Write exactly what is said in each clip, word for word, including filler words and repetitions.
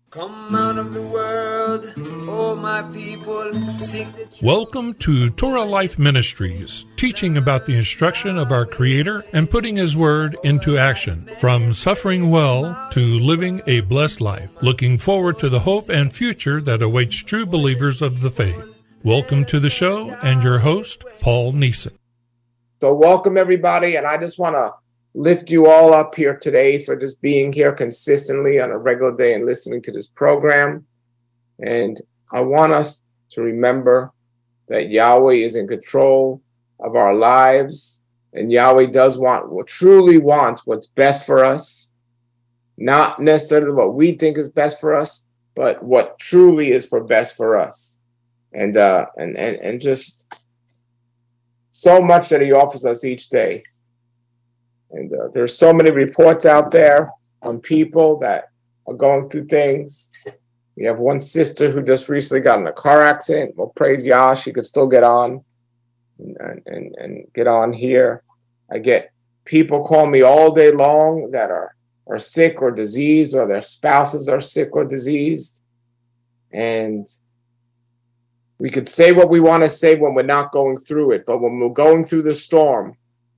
Come out of the world, oh my people, sing the truth. Welcome to Torah Life Ministries, teaching about the instruction of our Creator and putting His Word into action. From suffering well to living a blessed life, looking forward to the hope and future that awaits true believers of the faith. Welcome to the show and your host, Paul Neeson. So welcome everybody, and I just want to lift you all up here today for just being here consistently on a regular day and listening to this program. And I want us to remember that Yahweh is in control of our lives, and Yahweh does want, what truly wants what's best for us, not necessarily what we think is best for us, but what truly is for best for us. And uh, and and and just so much that He offers us each day. And uh, there's so many reports out there on people that are going through things. We have one sister who just recently got in a car accident. Well, praise Yah, she could still get on and, and, and get on here. I get people call me all day long that are, are sick or diseased, or their spouses are sick or diseased. And we could say what we want to say when we're not going through it. But when we're going through the storm,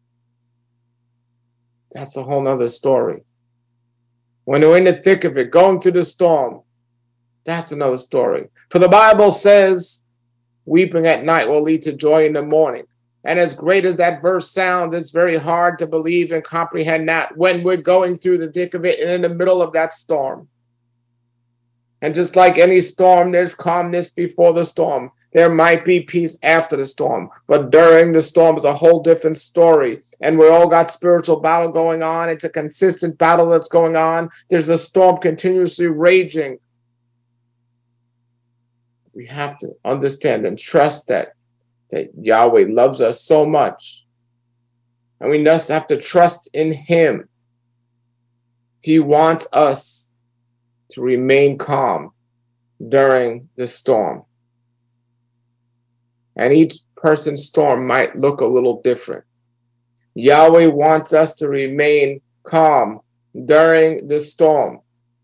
that's a whole nother story. When we're in the thick of it, going through the storm, that's another story. For the Bible says, weeping at night will lead to joy in the morning. And as great as that verse sounds, it's very hard to believe and comprehend that when we're going through the thick of it and in the middle of that storm. And just like any storm, there's calmness before the storm. There might be peace after the storm, but during the storm is a whole different story. And we all got spiritual battle going on. It's a consistent battle that's going on. There's a storm continuously raging. We have to understand and trust that, that Yahweh loves us so much. And we just have to trust in Him. He wants us to remain calm during the storm. And each person's storm might look a little different. Yahweh wants us to remain calm during the storm.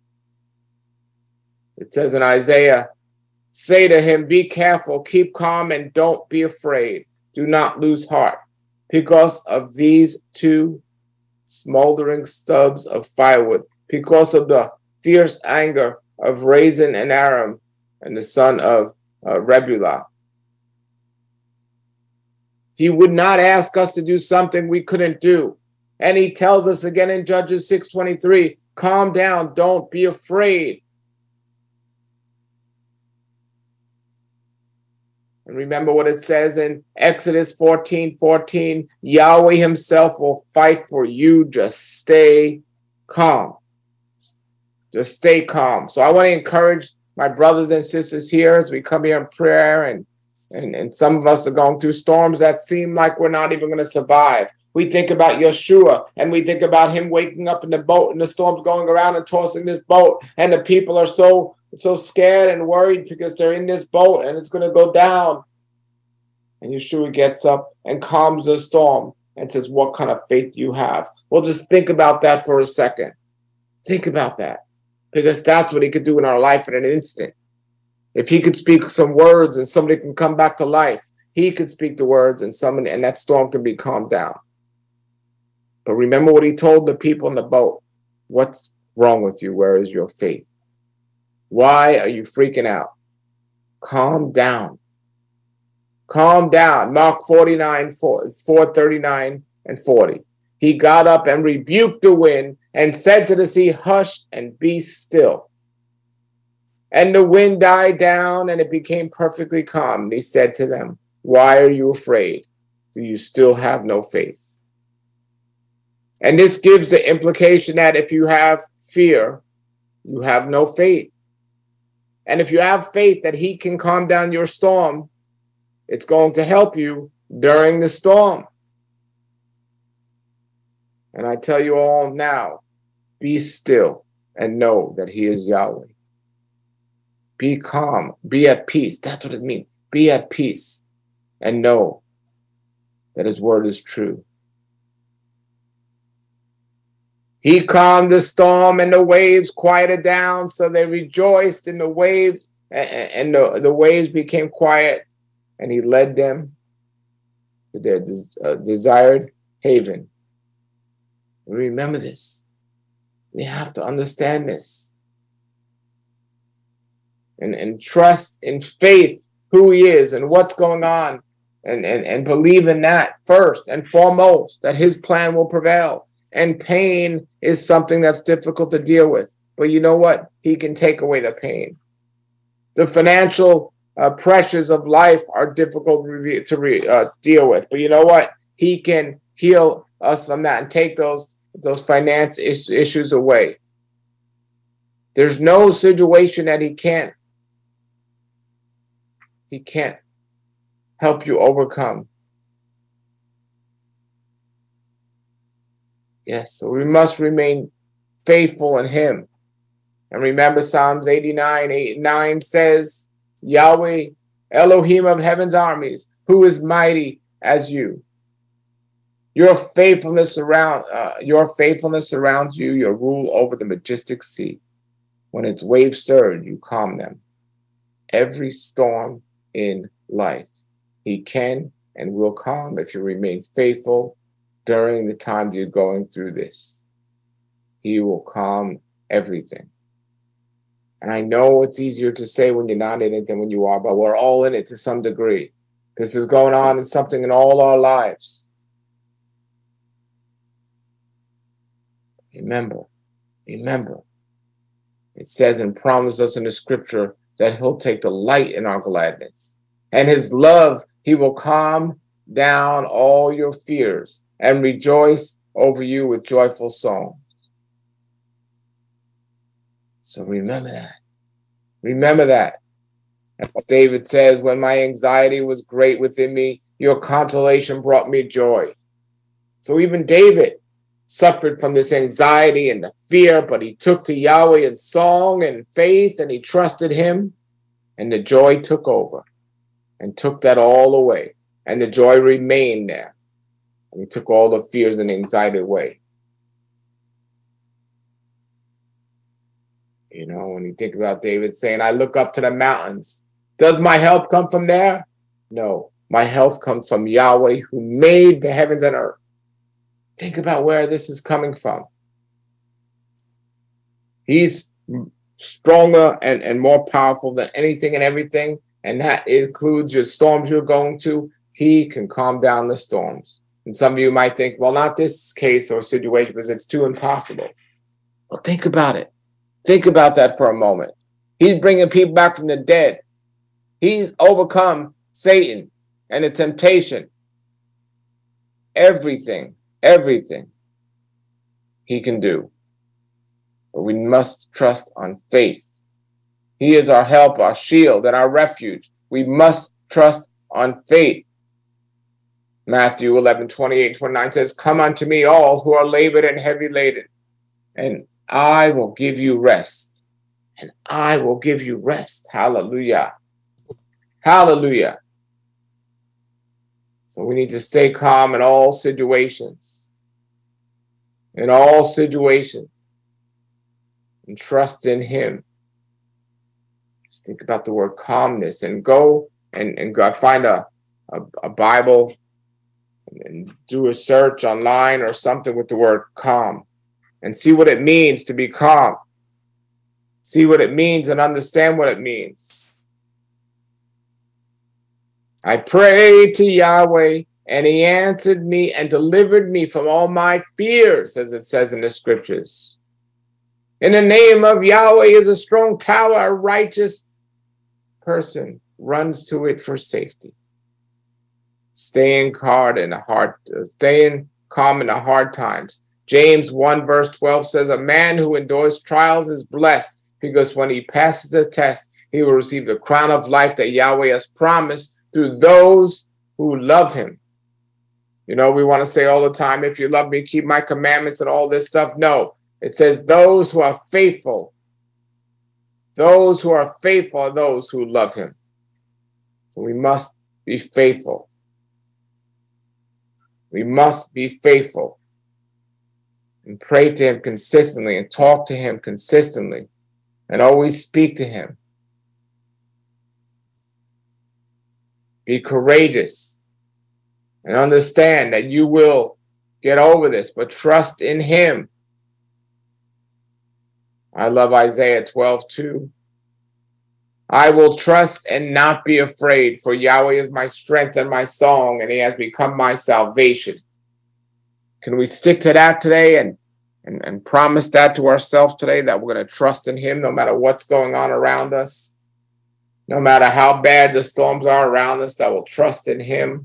It says in Isaiah, say to him, be careful, keep calm, and don't be afraid. Do not lose heart because of these two smoldering stubs of firewood, because of the fierce anger of Rezin and Aram and the son of uh, Rebulah. He would not ask us to do something we couldn't do. And he tells us again in Judges six twenty-three, calm down, don't be afraid. And remember what it says in Exodus fourteen fourteen, Yahweh himself will fight for you, just stay calm. Just stay calm. So I want to encourage my brothers and sisters here as we come here in prayer, and, and, and some of us are going through storms that seem like we're not even going to survive. We think about Yeshua, and we think about him waking up in the boat, and the storm's going around and tossing this boat, and the people are so, so scared and worried because they're in this boat, and it's going to go down. And Yeshua gets up and calms the storm and says, what kind of faith do you have? Well, just think about that for a second. Think about that. Because that's what he could do in our life in an instant. If he could speak some words and somebody can come back to life, he could speak the words and somebody, and that storm can be calmed down. But remember what he told the people in the boat. What's wrong with you? Where is your faith? Why are you freaking out? Calm down. Calm down. Mark forty-nine, four, four thirty-nine and forty. He got up and rebuked the wind and said to the sea, hush and be still. And the wind died down and it became perfectly calm. And he said to them, why are you afraid? Do you still have no faith? And this gives the implication that if you have fear, you have no faith. And if you have faith that he can calm down your storm, it's going to help you during the storm. And I tell you all now, be still and know that he is Yahweh. Be calm, be at peace. That's what it means. Be at peace and know that his word is true. He calmed the storm and the waves quieted down, so they rejoiced in the waves, and the, the waves became quiet, and he led them to their uh, desired haven. Remember this. We have to understand this. And, and trust in faith who he is and what's going on, and, and, and believe in that first and foremost, that his plan will prevail. And pain is something that's difficult to deal with. But you know what? He can take away the pain. The financial uh, pressures of life are difficult to, re- to re- uh, deal with. But you know what? He can heal us from that and take those, those finance is- issues away. There's no situation that he can't he can't help you overcome. Yes, so we must remain faithful in him. And remember, Psalms eighty-nine, eight and nine says, Yahweh, Elohim of heaven's armies, who is mighty as you. Your faithfulness around uh, your faithfulness surrounds you, your rule over the majestic sea. When its waves surge, you calm them. Every storm in life, he can and will calm if you remain faithful during the time you're going through this. He will calm everything. And I know it's easier to say when you're not in it than when you are, but we're all in it to some degree. This is going on in something in all our lives. Remember, remember, it says and promises us in the scripture that he'll take delight in our gladness. And his love, he will calm down all your fears and rejoice over you with joyful songs. So remember that. Remember that. And David says, when my anxiety was great within me, your consolation brought me joy. So even David suffered from this anxiety and the fear, but he took to Yahweh in song and faith, and he trusted him, and the joy took over and took that all away. And the joy remained there. And he took all the fears and anxiety away. You know, when you think about David saying, I look up to the mountains. Does my help come from there? No, my help comes from Yahweh, who made the heavens and earth. Think about where this is coming from. He's stronger and, and more powerful than anything and everything, and that includes your storms you're going to. He can calm down the storms. And some of you might think, well, not this case or situation because it's too impossible. Well, think about it. Think about that for a moment. He's bringing people back from the dead. He's overcome Satan and the temptation. Everything, everything he can do. But we must trust on faith. He is our help, our shield, and our refuge. We must trust on faith. Matthew eleven, twenty-eight, twenty-nine says, come unto me all who are labored and heavy laden, and I will give you rest. And I will give you rest. Hallelujah. Hallelujah. So we need to stay calm in all situations. In all situations. And trust in him. Just think about the word calmness and go and, and go find a, a, a Bible and do a search online or something with the word calm and see what it means to be calm. See what it means and understand what it means. I prayed to Yahweh, and he answered me and delivered me from all my fears, as it says in the scriptures. In the name of Yahweh is a strong tower, a righteous person runs to it for safety. Staying hard in the hard, uh, staying calm in the hard times. James one verse twelve says, a man who endures trials is blessed, because when he passes the test, he will receive the crown of life that Yahweh has promised through those who love him. You know, we want to say all the time, if you love me, keep my commandments and all this stuff. No, it says those who are faithful. Those who are faithful are those who love him. So we must be faithful. We must be faithful. and pray to him consistently and talk to him consistently and always speak to him. Be courageous and understand that you will get over this, but trust in him. I love Isaiah twelve two. I will trust and not be afraid, for Yahweh is my strength and my song, and he has become my salvation. Can we stick to that today and, and, and promise that to ourselves today, that we're going to trust in him no matter what's going on around us? No matter how bad the storms are around us, that we'll trust in him.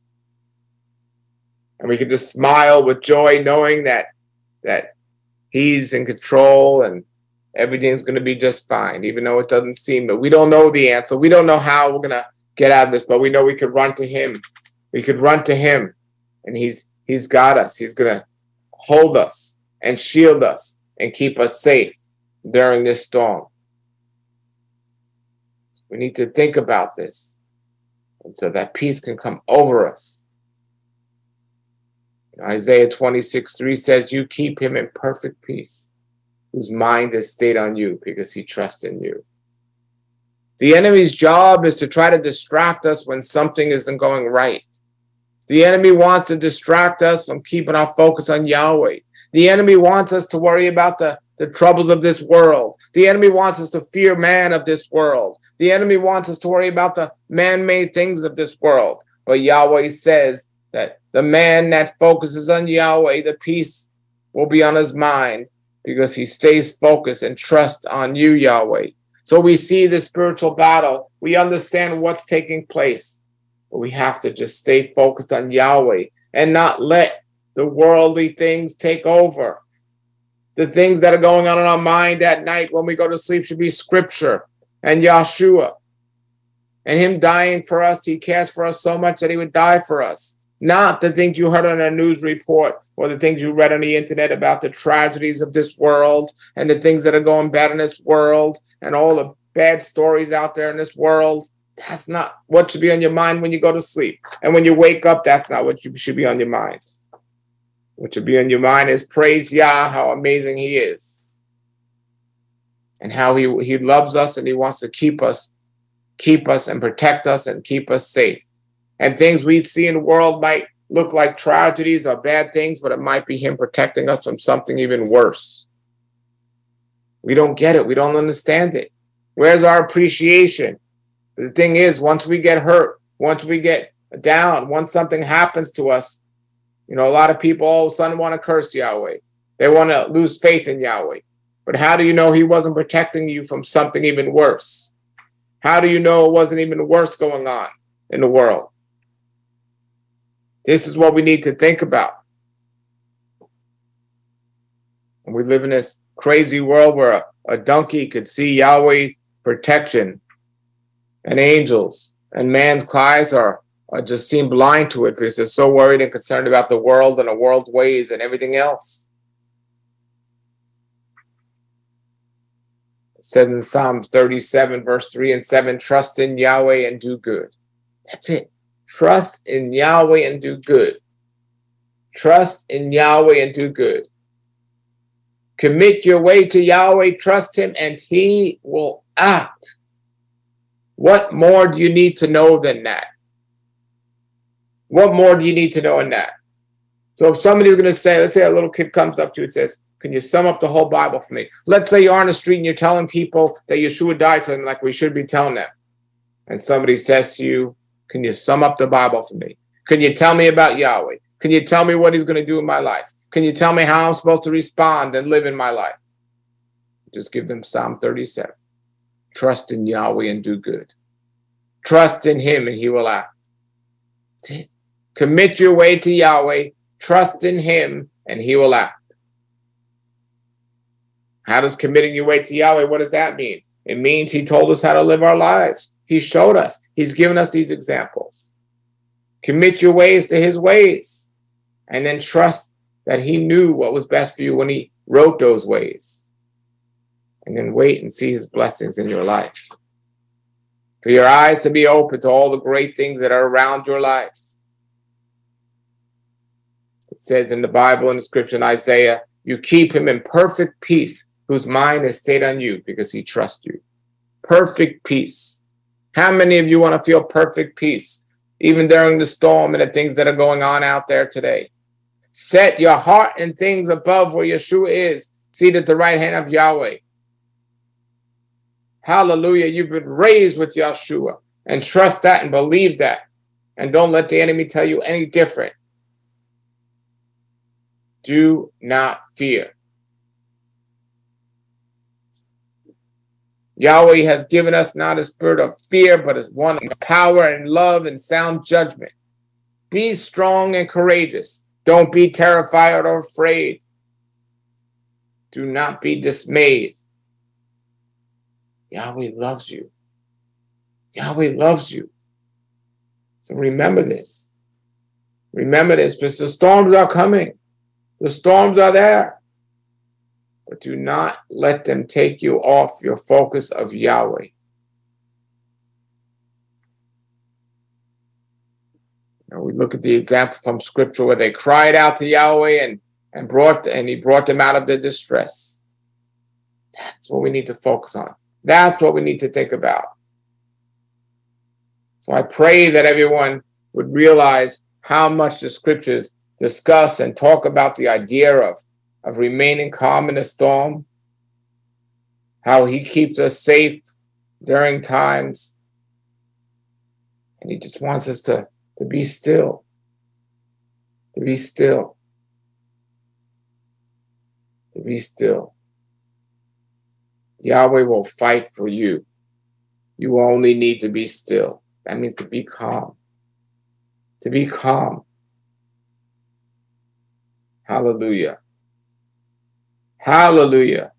And we can just smile with joy knowing that, that he's in control and everything's going to be just fine, even though it doesn't seem. But we don't know the answer. We don't know how we're going to get out of this, but we know we could run to him. We could run to him, and he's he's got us. He's going to hold us and shield us and keep us safe during this storm. We need to think about this, and so that peace can come over us. Isaiah twenty-six three says, you keep him in perfect peace, whose mind is stayed on you because he trusts in you. The enemy's job is to try to distract us when something isn't going right. The enemy wants to distract us from keeping our focus on Yahweh. The enemy wants us to worry about the, the troubles of this world. The enemy wants us to fear man of this world. The enemy wants us to worry about the man-made things of this world. But Yahweh says that the man that focuses on Yahweh, the peace will be on his mind because he stays focused and trusts on you, Yahweh. So we see the spiritual battle. We understand what's taking place. But we have to just stay focused on Yahweh and not let the worldly things take over. The things that are going on in our mind at night when we go to sleep should be scripture and Yahshua. And him dying for us, he cares for us so much that he would die for us. Not the things you heard on a news report or the things you read on the internet about the tragedies of this world and the things that are going bad in this world and all the bad stories out there in this world. That's not what should be on your mind when you go to sleep. And when you wake up, that's not what should be on your mind. What should be on your mind is praise Yah, how amazing he is. And how he, he loves us and he wants to keep us, keep us and protect us and keep us safe. And things we see in the world might look like tragedies or bad things, but it might be him protecting us from something even worse. We don't get it. We don't understand it. Where's our appreciation? The thing is, once we get hurt, once we get down, once something happens to us, you know, a lot of people all of a sudden want to curse Yahweh. They want to lose faith in Yahweh. But how do you know he wasn't protecting you from something even worse? How do you know it wasn't even worse going on in the world? This is what we need to think about. And we live in this crazy world where a, a donkey could see Yahweh's protection and angels, and man's eyes are, are just seem blind to it because they're so worried and concerned about the world and the world's ways and everything else. It says in Psalm thirty-seven, verse three and seven, trust in Yahweh and do good. That's it. Trust in Yahweh and do good. Trust in Yahweh and do good. Commit your way to Yahweh, trust him, and he will act. What more do you need to know than that? What more do you need to know in that? So if somebody's going to say, let's say a little kid comes up to you and says, can you sum up the whole Bible for me? Let's say you're on the street and you're telling people that Yeshua died for them like we should be telling them. And somebody says to you, can you sum up the Bible for me? Can you tell me about Yahweh? Can you tell me what he's going to do in my life? Can you tell me how I'm supposed to respond and live in my life? Just give them Psalm thirty-seven. Trust in Yahweh and do good. Trust in him and he will act. That's it. Commit your way to Yahweh. Trust in him and he will act. How does committing your way to Yahweh, what does that mean? It means he told us how to live our lives. He showed us. He's given us these examples. Commit your ways to his ways. And then trust that he knew what was best for you when he wrote those ways. And then wait and see his blessings in your life. For your eyes to be open to all the great things that are around your life. It says in the Bible, in the scripture in Isaiah, You keep him in perfect peace, whose mind is stayed on you because he trusts you. Perfect peace. How many of you want to feel perfect peace, even during the storm and the things that are going on out there today? Set your heart in things above where Yeshua is, seated at the right hand of Yahweh. Hallelujah. You've been raised with Yeshua, and trust that and believe that. And don't let the enemy tell you any different. Do not fear. Yahweh has given us not a spirit of fear, but as one of power and love and sound judgment. Be strong and courageous. Don't be terrified or afraid. Do not be dismayed. Yahweh loves you. Yahweh loves you. So remember this. Remember this, because the storms are coming. The storms are there. But do not let them take you off your focus of Yahweh. Now we look at the examples from Scripture where they cried out to Yahweh and, and brought and he brought them out of their distress. That's what we need to focus on. That's what we need to think about. So I pray that everyone would realize how much the Scriptures discuss and talk about the idea of, of remaining calm in a storm, how he keeps us safe during times, and he just wants us to, to be still, to be still, to be still. Yahweh will fight for you. You only need to be still. That means to be calm. To be calm. Hallelujah. Hallelujah.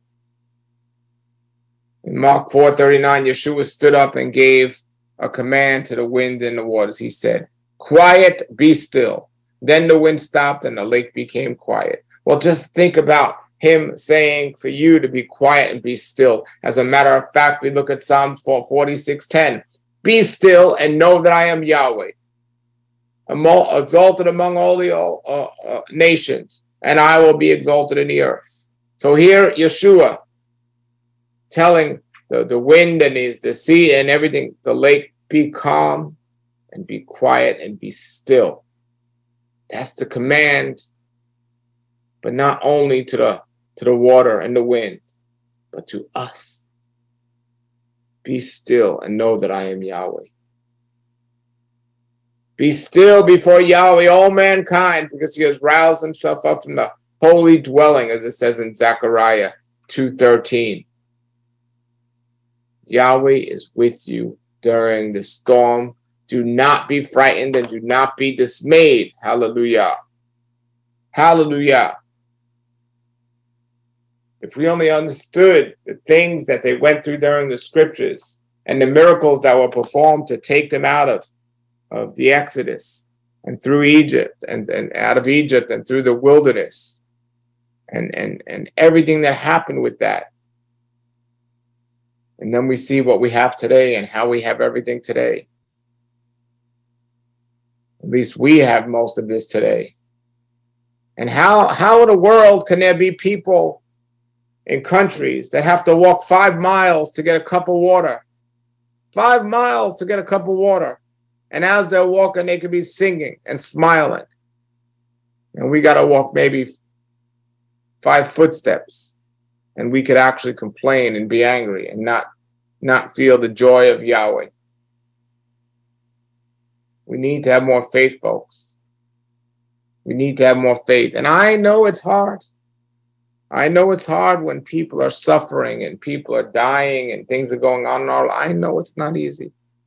In Mark four thirty-nine, Yeshua stood up and gave a command to the wind and the waters. He said, "Quiet, be still." Then the wind stopped and the lake became quiet. Well, just think about him saying for you to be quiet and be still. As a matter of fact, we look at Psalm forty-six ten. Be still and know that I am Yahweh, exalted among all the uh, uh, nations, and I will be exalted in the earth. So here, Yeshua telling the, the wind and his, the sea and everything, the lake, be calm and be quiet and be still. That's the command, but not only to the to the water and the wind, but to us. Be still and know that I am Yahweh. Be still before Yahweh, all mankind, because he has roused himself up from the holy dwelling, as it says in Zechariah two thirteen. Yahweh is with you during the storm. Do not be frightened and do not be dismayed. Hallelujah. Hallelujah. If we only understood the things that they went through during the Scriptures and the miracles that were performed to take them out of, of the Exodus and through Egypt and, and out of Egypt and through the wilderness and, and, and everything that happened with that. And then we see what we have today and how we have everything today. At least we have most of this today. And how, how in the world can there be people in countries that have to walk five miles to get a cup of water? Five miles to get a cup of water. And as they're walking, they could be singing and smiling. And we got to walk maybe five footsteps. And we could actually complain and be angry and not, not feel the joy of Yahweh. We need to have more faith, folks. We need to have more faith. And I know it's hard. I know it's hard when people are suffering and people are dying and things are going on in our life. I know it's not easy.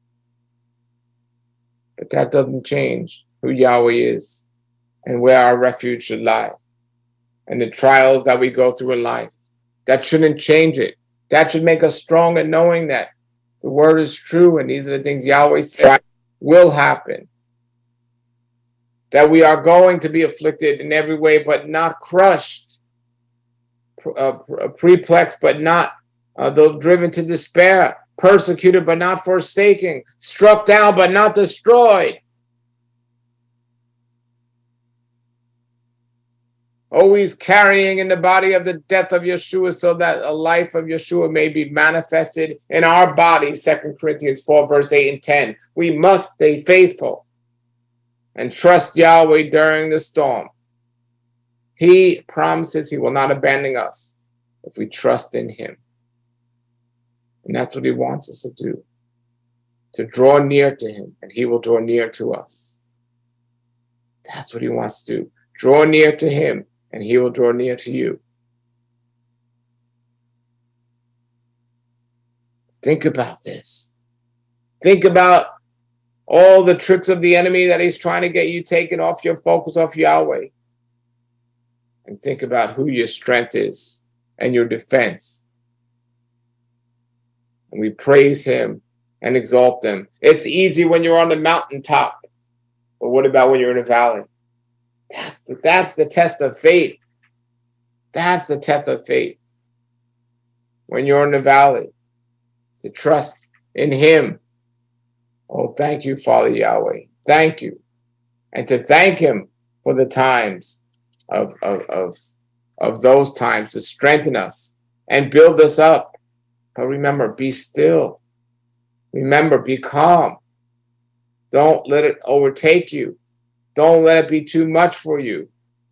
But that doesn't change who Yahweh is and where our refuge should lie. And the trials that we go through in life, that shouldn't change it. That should make us strong in knowing that the word is true and these are the things Yahweh said will happen. That we are going to be afflicted in every way, but not crushed. Uh, perplexed, but not uh, though driven to despair, persecuted, but not forsaken, struck down, but not destroyed. always carrying in the body of the death of Yeshua, so that a life of Yeshua may be manifested in our body. Second Corinthians four, verse eight and ten. We must stay faithful and trust Yahweh during the storm. He promises he will not abandon us if we trust in him. And that's what he wants us to do, to draw near to him, and he will draw near to us. That's what he wants to do. Draw near to him, and he will draw near to you. Think about this. Think about all the tricks of the enemy that he's trying to get you taken off your focus, off Yahweh. And think about who your strength is and your defense. And we praise him and exalt him. It's easy when you're on the mountaintop. But what about when you're in a valley? That's the, that's the test of faith. That's the test of faith. When you're in the valley, to trust in him. Oh, thank you, Father Yahweh. Thank you. And to thank him for the times of, of, of, of those times to strengthen us and build us up. But remember, be still. Remember, be calm. Don't let it overtake you. Don't let it be too much for you.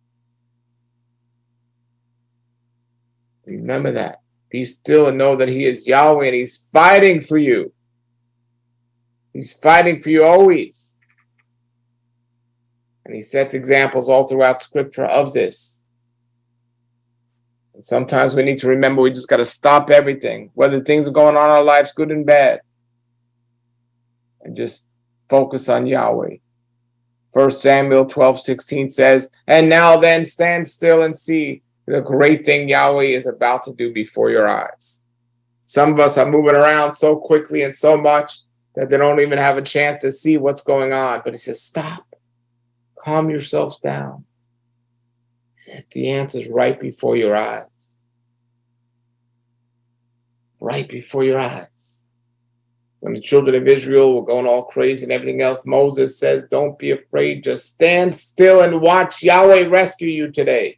Remember that. Be still and know that he is Yahweh and he's fighting for you. He's fighting for you always. And he sets examples all throughout Scripture of this. And sometimes we need to remember we just got to stop everything, whether things are going on in our lives, good and bad, and just focus on Yahweh. First Samuel twelve sixteen says, and now then stand still and see the great thing Yahweh is about to do before your eyes. Some of us are moving around so quickly and so much that they don't even have a chance to see what's going on. But he says, stop, calm yourselves down. The answer is right before your eyes. Right before your eyes. When the children of Israel were going all crazy and everything else, Moses says, don't be afraid. Just stand still and watch Yahweh rescue you today.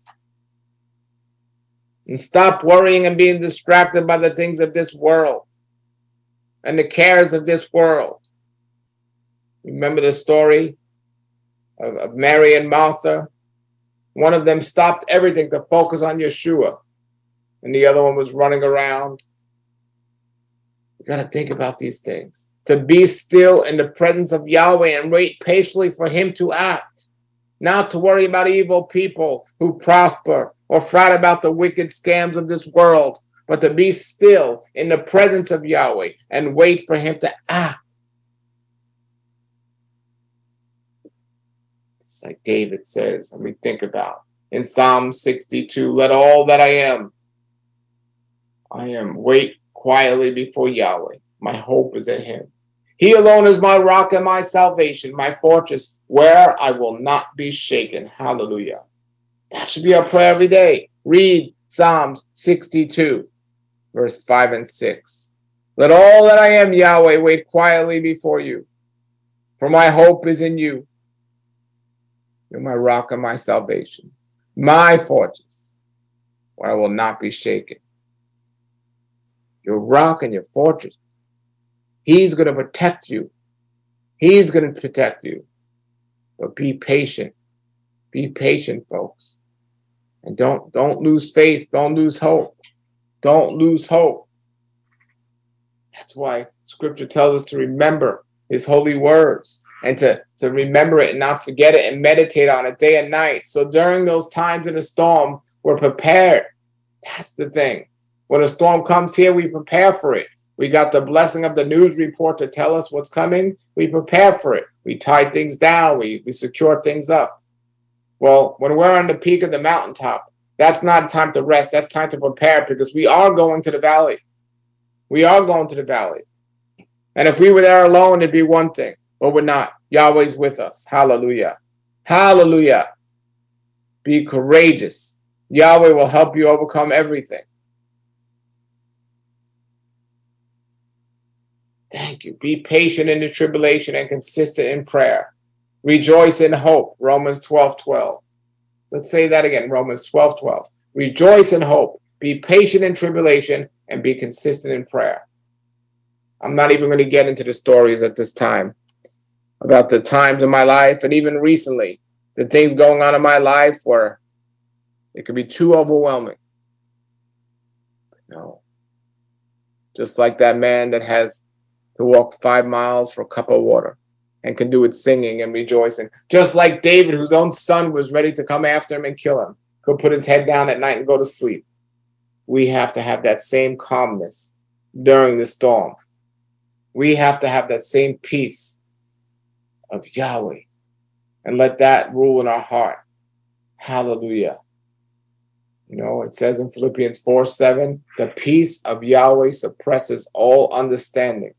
And stop worrying and being distracted by the things of this world and the cares of this world. Remember the story of, of Mary and Martha? One of them stopped everything to focus on Yeshua, and the other one was running around. You got to think about these things. To be still in the presence of Yahweh and wait patiently for him to act. Not to worry about evil people who prosper or fret about the wicked scams of this world, but to be still in the presence of Yahweh and wait for him to act. It's like David says, and we think about in Psalm sixty-two, let all that I am, I am, wait quietly before Yahweh. My hope is in him. He alone is my rock and my salvation, my fortress, where I will not be shaken. Hallelujah. That should be our prayer every day. Read Psalms sixty-two, verse five and six. Let all that I am, Yahweh, wait quietly before you, for my hope is in you. You're my rock and my salvation, my fortress, where I will not be shaken. Your rock and your fortress. He's going to protect you. He's going to protect you. But be patient. Be patient, folks. And don't, don't lose faith. Don't lose hope. Don't lose hope. That's why Scripture tells us to remember his holy words and to, to remember it and not forget it and meditate on it day and night. So during those times in the storm, we're prepared. That's the thing. When a storm comes here, we prepare for it. We got the blessing of the news report to tell us what's coming. We prepare for it. We tie things down. We, we secure things up. Well, when we're on the peak of the mountaintop, that's not a time to rest. That's time to prepare because we are going to the valley. We are going to the valley. And if we were there alone, it'd be one thing. But we're not. Yahweh's with us. Hallelujah. Hallelujah. Be courageous. Yahweh will help you overcome everything. Thank you. Be patient in the tribulation and consistent in prayer. Rejoice in hope. Romans twelve twelve. Let's say that again, Romans twelve twelve. Rejoice in hope, be patient in tribulation, and be consistent in prayer. I'm not even going to get into the stories at this time about the times in my life, and even recently, the things going on in my life where it could be too overwhelming. No. Just like that man that has to walk five miles for a cup of water and can do it singing and rejoicing. Just like David, whose own son was ready to come after him and kill him, could put his head down at night and go to sleep. We have to have that same calmness during the storm. We have to have that same peace of Yahweh and let that rule in our heart. Hallelujah. You know, it says in Philippians four seven, the peace of Yahweh suppresses all understanding.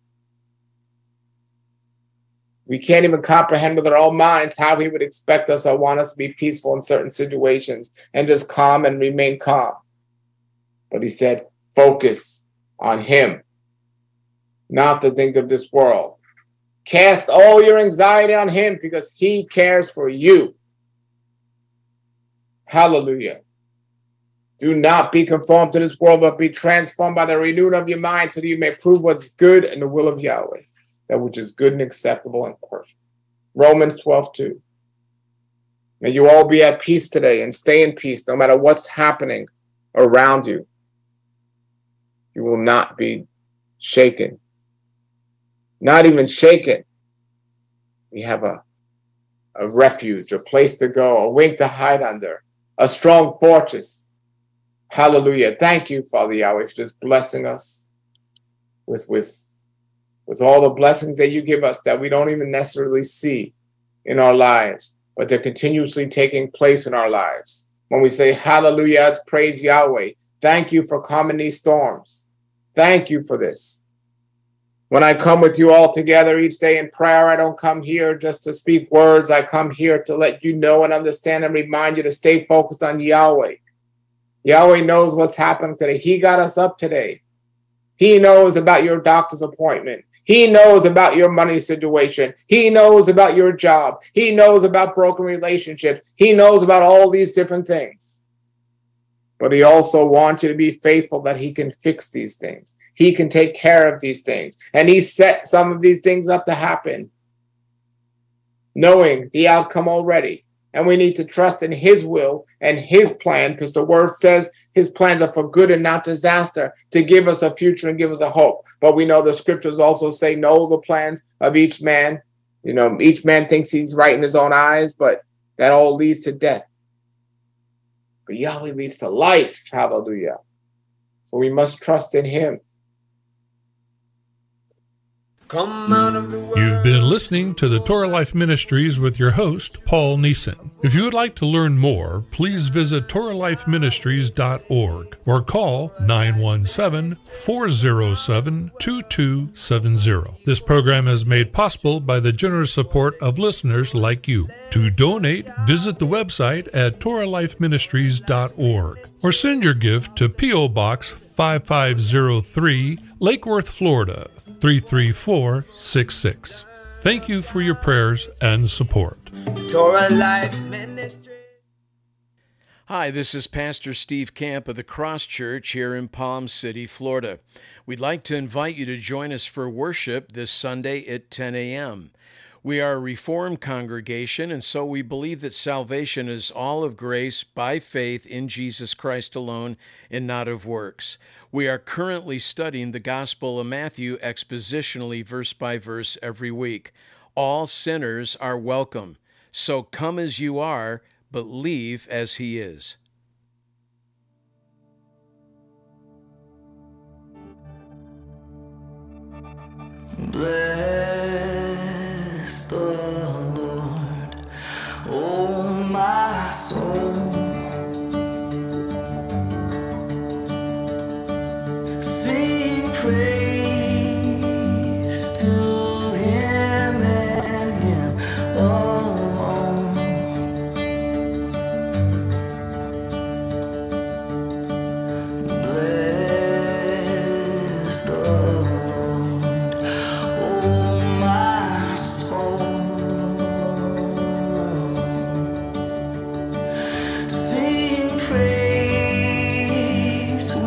We can't even comprehend with our own minds how he would expect us or want us to be peaceful in certain situations and just calm and remain calm. But he said, focus on him, not the things of this world. Cast all your anxiety on him because he cares for you. Hallelujah. Do not be conformed to this world, but be transformed by the renewing of your mind so that you may prove what's good in the will of Yahweh, that which is good and acceptable and perfect. Romans twelve two. May you all be at peace today and stay in peace no matter what's happening around you. You will not be shaken. Not even shaken. We have a, a refuge, a place to go, a wing to hide under, a strong fortress. Hallelujah. Thank you, Father Yahweh, for just blessing us with, with, with all the blessings that you give us that we don't even necessarily see in our lives, but they're continuously taking place in our lives. When we say hallelujah, it's praise Yahweh. Thank you for calming these storms. Thank you for this. When I come with you all together each day in prayer, I don't come here just to speak words. I come here to let you know and understand and remind you to stay focused on Yahweh. Yahweh knows what's happening today. He got us up today. He knows about your doctor's appointment. He knows about your money situation. He knows about your job. He knows about broken relationships. He knows about all these different things. But he also wants you to be faithful that he can fix these things. He can take care of these things. And he set some of these things up to happen, knowing the outcome already. And we need to trust in his will and his plan, because the word says his plans are for good and not disaster, to give us a future and give us a hope. But we know the scriptures also say, know the plans of each man. You know, each man thinks he's right in his own eyes, but that all leads to death. But Yahweh leads to life. Hallelujah. So we must trust in him. Come out of the world. You've been listening to the Torah Life Ministries with your host, Paul Neeson. If you would like to learn more, please visit Torah Life Ministries dot org or call nine one seven, four zero seven, two two seven zero. This program is made possible by the generous support of listeners like you. To donate, visit the website at Torah Life Ministries dot org or send your gift to P O Box five five zero three, Lake Worth, Florida, three three four six six. Thank you for your prayers and support. Torah Life Ministry. Hi, this is Pastor Steve Camp of the Cross Church here in Palm City, Florida. We'd like to invite you to join us for worship this Sunday at ten a.m. We are a Reformed congregation, and so we believe that salvation is all of grace by faith in Jesus Christ alone and not of works. We are currently studying the Gospel of Matthew expositionally, verse by verse, every week. All sinners are welcome. So come as you are, but leave as he is. Bless the Lord, oh my soul. Sing praise.